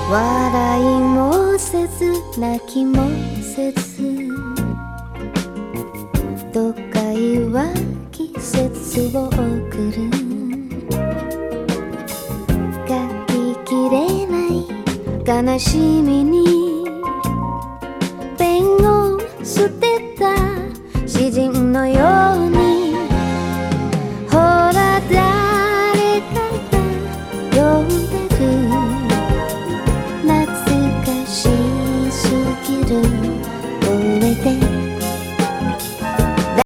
笑いもせず泣きもせず都会は季節を送る書ききれない悲しみに